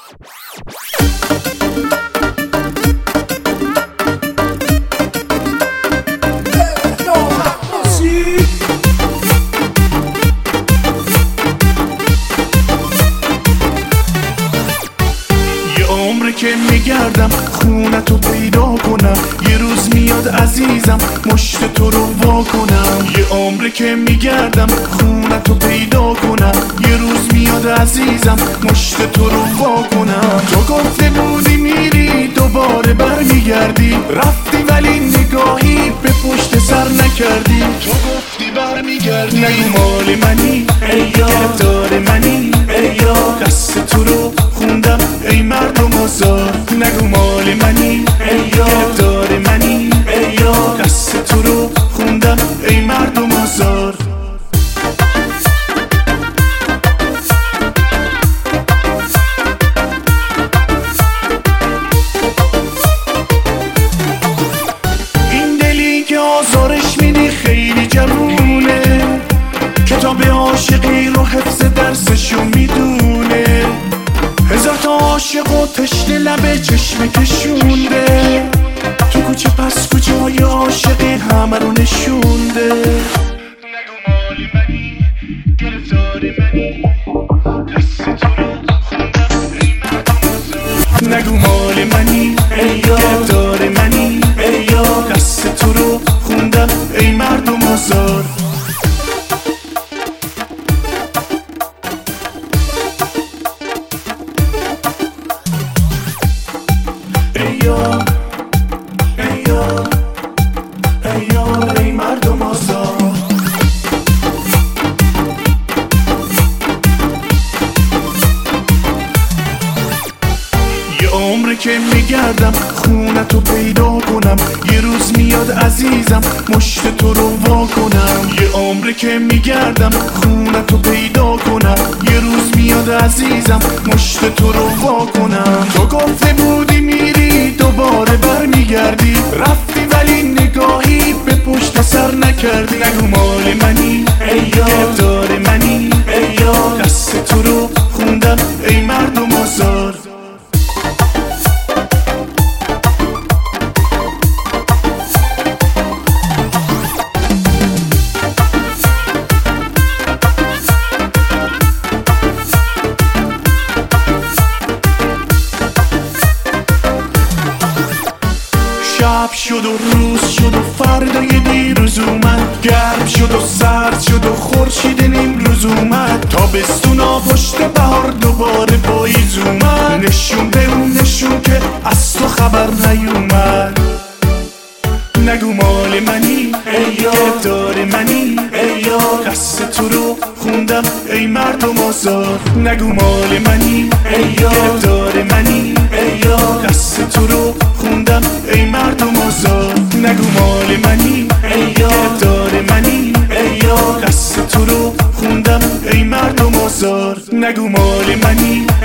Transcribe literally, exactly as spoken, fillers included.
که میگردم خونتو پیدا کنم، یه روز میاد عزیزم مشت تو رو وا کنم. یه عمره که میگردم خونتو پیدا کنم، یه روز میاد عزیزم مشت تو رو وا کنم. تو گفته بودی میری دوباره برمیگردی، رفتی ولی نگاهی به پشت سر نکردی. تو گفتی برمیگردی، نگو مال منی ای گرفتار منی ای یا، دست تو رو خوندم ای مردم آزار. نگو مال منی ای گرفتار منی ای یا، دست تو رو خوندم ای مردم آزار. این دلی که آزارش میدی خیلی جوونه، کتاب عاشقی رو حفظ درسشو میدونه. هزار تا عاشق و تشنه لبه چشم کشونده، تو کوچه پس کجای عاشقی همه رو نشونده. نگو مال منی گرفتار منی، دست تو رو خوندم ای مردم آزار. نگو مال منی ای گرفتار منی ای یا، دست تو رو خوندم ای مردم آزار. ایا ایا ایا ای مردم آزار. یه عمره که میگردم خونتو پیدا کنم، یه روز میاد عزیزم مشت تو رو وا کنم. یه عمره که میگردم خونتو پیدا کنم، یه روز میاد عزیزم مشت تو رو وا کنم. تو گفته بودی میری دوباره برمیگردی، رفتی ولی نگاهی به پشت سر نکردی. نگو مال منی ای گرفتار منی ای یا، دست تو رو خوندم ای مردم آزار. شب شد و روز شد و فردای دیروز اومد، گرم شد و سرد شد و خورشید نیمروز اومد. تابستونا پشت بهار دوباره پاییز اومد، نشون به اون نشون که از تو خبر نیومد. نگو مال منی ای گرفتار منی ای یا، دست تو رو خوندم ای مردم آزار. نگو مال منی ای گرفتار منی ای یا، دست تو رو خوندم ای مردم آزار. نگو مال منی ای گرفتار منی ای یا، دست تو رو خوندم ای مردم آزار. نگو مال منی